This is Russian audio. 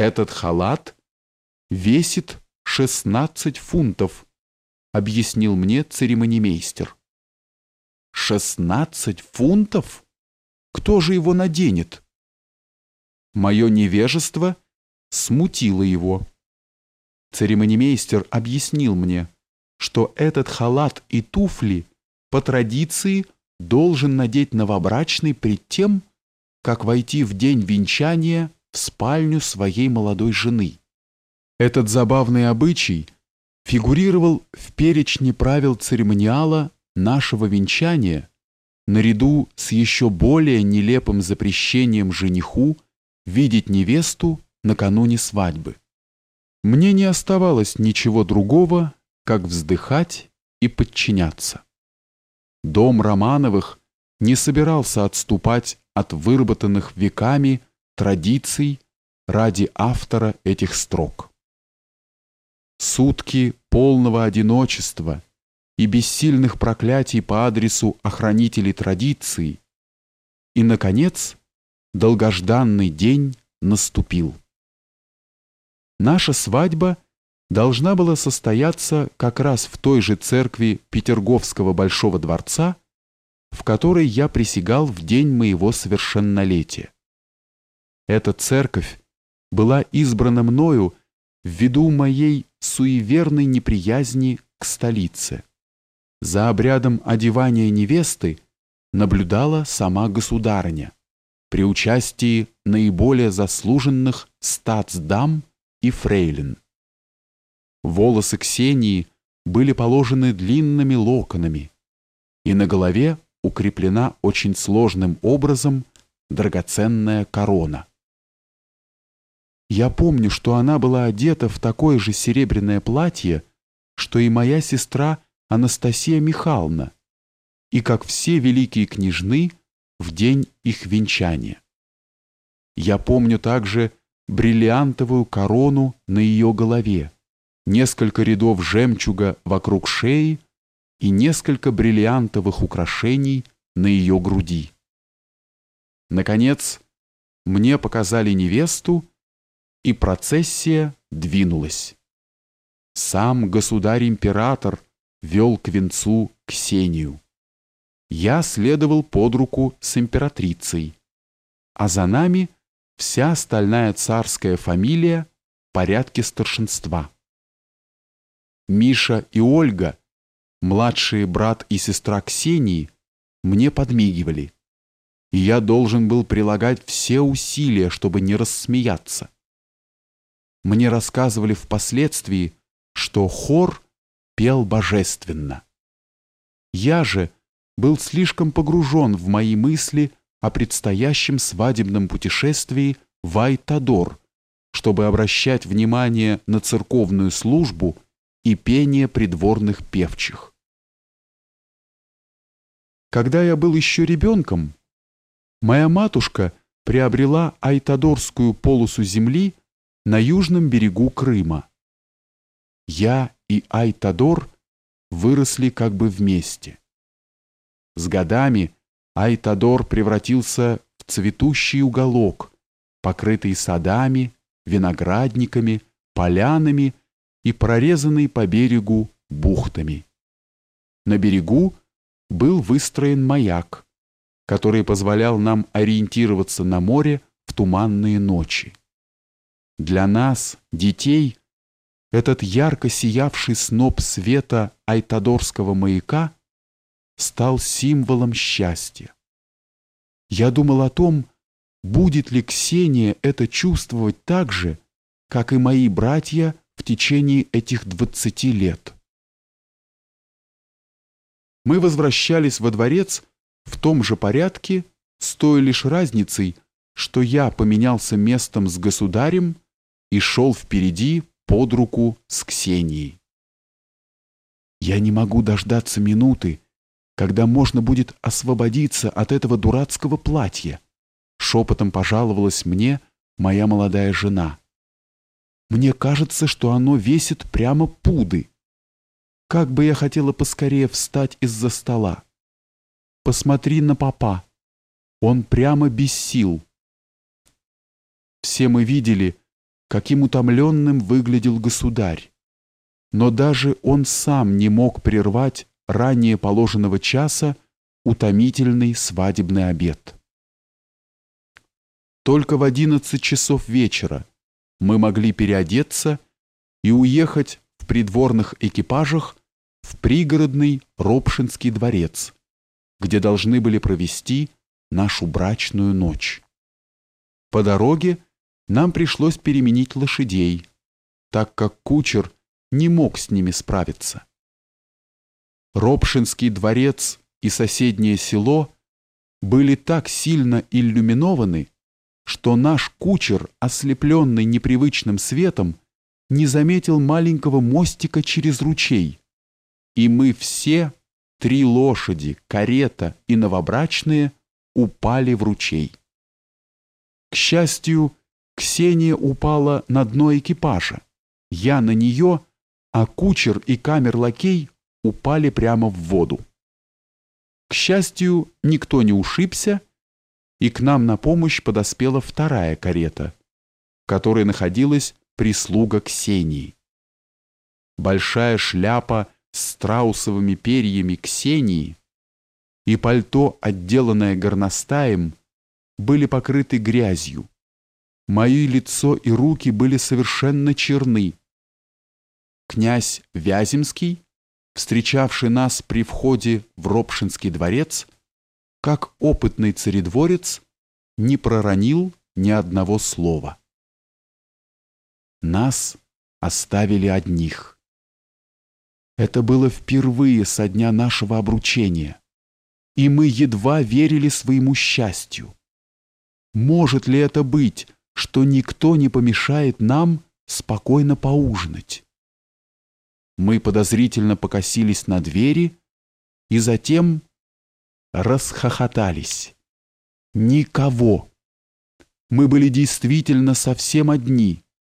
Этот халат весит 16 фунтов, объяснил мне церемонимейстер. 16 фунтов? Кто же его наденет? Мое невежество смутило его. Церемонимейстер объяснил мне, что этот халат и туфли по традиции должен надеть новобрачный перед тем, как войти в день венчания в спальню своей молодой жены. Этот забавный обычай фигурировал в перечне правил церемониала нашего венчания наряду с еще более нелепым запрещением жениху видеть невесту накануне свадьбы. Мне не оставалось ничего другого, как вздыхать и подчиняться. Дом Романовых не собирался отступать от выработанных веками традиций ради автора этих строк. Сутки полного одиночества и бессильных проклятий по адресу охранителей традиций, и, наконец, долгожданный день наступил. Наша свадьба должна была состояться как раз в той же церкви Петерговского Большого дворца, в которой я присягал в день моего совершеннолетия. Эта церковь была избрана мною ввиду моей суеверной неприязни к столице. За обрядом одевания невесты наблюдала сама государыня при участии наиболее заслуженных статсдам и фрейлин. Волосы Ксении были положены длинными локонами, и на голове укреплена очень сложным образом драгоценная корона. Я помню, что она была одета в такое же серебряное платье, что и моя сестра Анастасия Михайловна, и как все великие княжны в день их венчания. Я помню также бриллиантовую корону на ее голове, несколько рядов жемчуга вокруг шеи и несколько бриллиантовых украшений на ее груди. Наконец, мне показали невесту, и процессия двинулась. Сам государь-император вел к венцу Ксению. Я следовал под руку с императрицей, а за нами вся остальная царская фамилия в порядке старшинства. Миша и Ольга, младшие брат и сестра Ксении, мне подмигивали, и я должен был прилагать все усилия, чтобы не рассмеяться. Мне рассказывали впоследствии, что хор пел божественно. Я же был слишком погружен в мои мысли о предстоящем свадебном путешествии в Ай-Тадор, чтобы обращать внимание на церковную службу и пение придворных певчих. Когда я был еще ребенком, моя матушка приобрела Айтадорскую полосу земли на южном берегу Крыма. Я и Ай-Тадор выросли как бы вместе. С годами Ай-Тадор превратился в цветущий уголок, покрытый садами, виноградниками, полянами и прорезанный по берегу бухтами. На берегу был выстроен маяк, который позволял нам ориентироваться на море в туманные ночи. Для нас, детей, этот ярко сиявший сноп света Айтадорского маяка стал символом счастья. Я думал о том, будет ли Ксения это чувствовать так же, как и мои братья в течение этих 20 лет. Мы возвращались во дворец в том же порядке, с той лишь разницей, что я поменялся местом с государем и шел впереди под руку с Ксенией. Я не могу дождаться минуты, когда можно будет освободиться от этого дурацкого платья, шепотом пожаловалась мне моя молодая жена. Мне кажется, что оно весит прямо пуды. Как бы я хотела поскорее встать из-за стола. Посмотри на папа. Он прямо без сил. Все мы видели, каким утомленным выглядел государь, но даже он сам не мог прервать ранее положенного часа утомительный свадебный обед. Только в 11 часов вечера мы могли переодеться и уехать в придворных экипажах в пригородный Ропшинский дворец, где должны были провести нашу брачную ночь. По дороге нам пришлось переменить лошадей, так как кучер не мог с ними справиться. Ропшинский дворец и соседнее село были так сильно иллюминованы, что наш кучер, ослепленный непривычным светом, не заметил маленького мостика через ручей, и мы все, 3 лошади, карета и новобрачные, упали в ручей. К счастью, Ксения упала на дно экипажа, я на нее, а кучер и камер-лакей упали прямо в воду. К счастью, никто не ушибся, и к нам на помощь подоспела вторая карета, в которой находилась прислуга Ксении. Большая шляпа с страусовыми перьями Ксении и пальто, отделанное горностаем, были покрыты грязью. Мое лицо и руки были совершенно черны. Князь Вяземский, встречавший нас при входе в Ропшинский дворец, как опытный царедворец, не проронил ни одного слова. Нас оставили одних. Это было впервые со дня нашего обручения, и мы едва верили своему счастью. Может ли это быть, что никто не помешает нам спокойно поужинать? Мы подозрительно покосились на двери и затем расхохотались. Никого. Мы были действительно совсем одни,